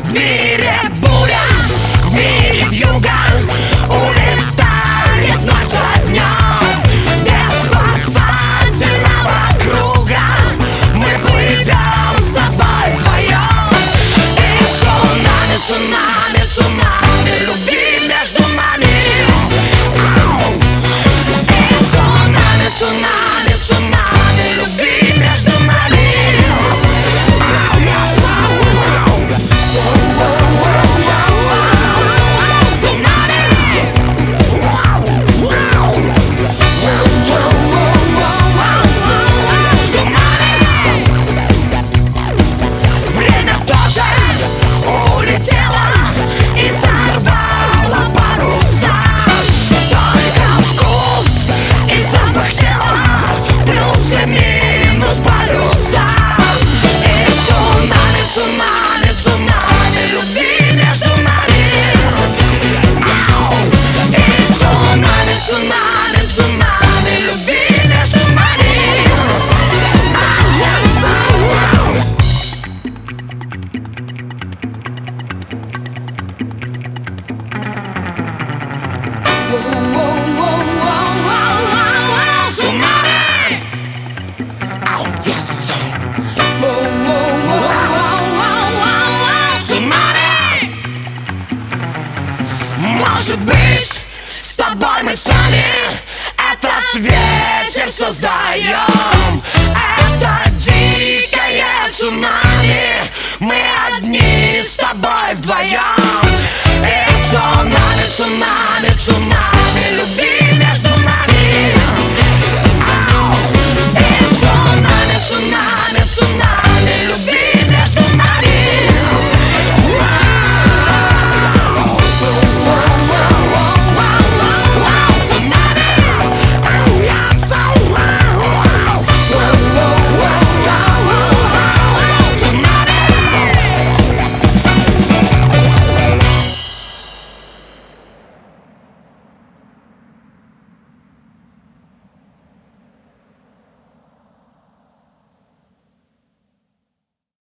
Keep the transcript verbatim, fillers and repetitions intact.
В мире буря, в мире вьюга, улетает наша днем. Без спасательного круга мы плывем с тобой вдвоем. И цунами, цунами, цунами любви между нами. И цунами, цунами, цунами любви между нами. Может быть, с тобой мы сами этот вечер создаем. Это дикое цунами, мы одни с тобой вдвоем. И цунами, цунами.